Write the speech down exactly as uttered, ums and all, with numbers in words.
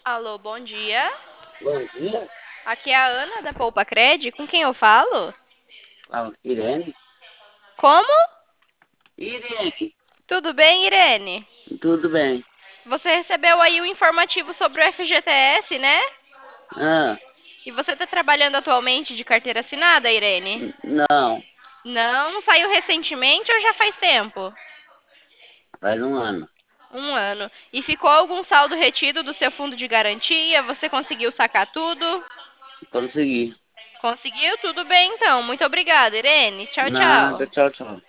Alô, bom dia. Bom dia, Aqui é a Ana da Poupa Cred. Com quem eu falo? fala Irene. Como? Irene, Tudo bem, Irene? tudo bem? Você recebeu aí o informativo sobre o F G T S, né? Ah, E você está trabalhando atualmente de carteira assinada, Irene? n- não, Não, saiu recentemente ou já faz tempo? faz um ano. Um ano. E ficou algum saldo retido do seu fundo de garantia? Você conseguiu sacar tudo? Consegui. Conseguiu? Tudo bem, então. Muito obrigada, Irene. Tchau, Nada, tchau. tchau, tchau.